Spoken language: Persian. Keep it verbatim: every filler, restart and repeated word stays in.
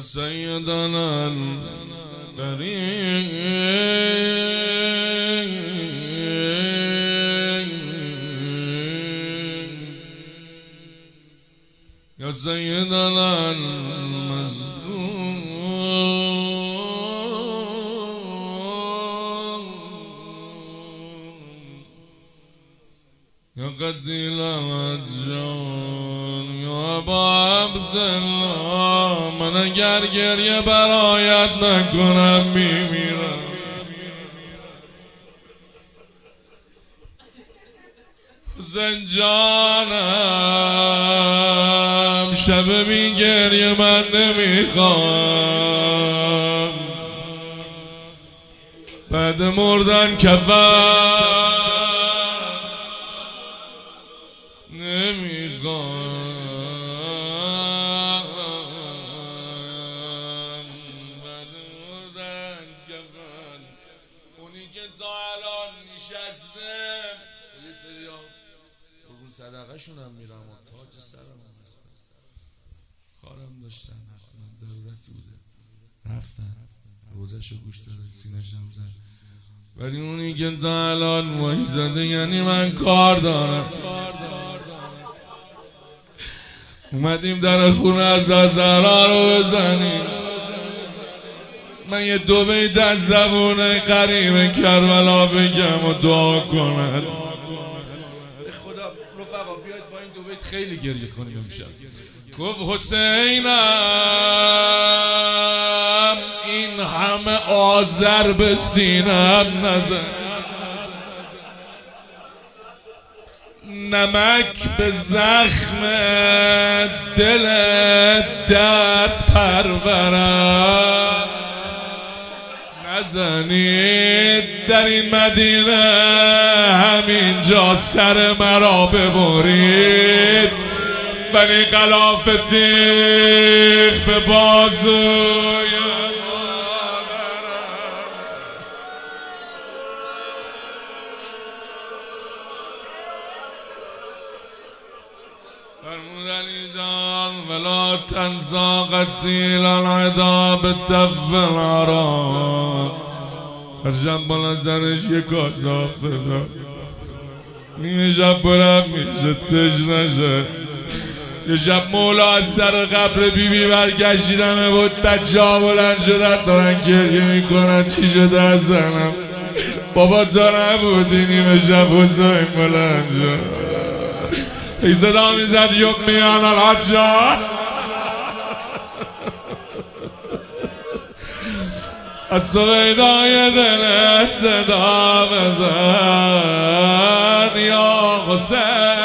سيدنا الكريم يا سيدنا المظلوم يا قتيل مجان يا ابا عبدالله من اگر گریه برایت نکنم میمیرم. حسین جانم شب بی گریه من نمیخوام، بعد مردن کفن نمیخوام، بعد مردن کفن. اونی که تا الان نشسته یه سری ها قربون صدقه شونم میرم و تاج سرم هستن، کارم داشتن، حتما ضرورتی بوده رفتن، روزشو گوش داره سینه‌شم زد. ولی اونی که تا الان وایساده یعنی من کار دارم. اومدیم در خونه از زهرا رو بزنیم. من یه دو بیت از زبون قریب کربلا بگم و دعا کنم. خدا رفقا بیاید با این دو بیت خیلی گریه کنیم امشب. گفت حسینم این همه آذر به سینم نزن، نمک به زخم دل درد پرورم نزنید. در این مدینه همینجا سر مرا ببرید، ولی غلاف تیغ به بازوی فرمودنی جان ولا تنسا قتیل العدا بالتف العرام. هر شب بالا سرش یک کاساب بذار، نیمه شب بلند میشه تشنه شه. یه شب مولا از سر قبر بی بی برگشتیدمه بود، بچه ها بلند شدن دارن گریه میکنن چی شده از زنم. بابا تا نبودی نیمه شب حسین بلند شد، ای صدا میزد یک میان الحجا. از سویدای دلت صدا بزن یا حسین.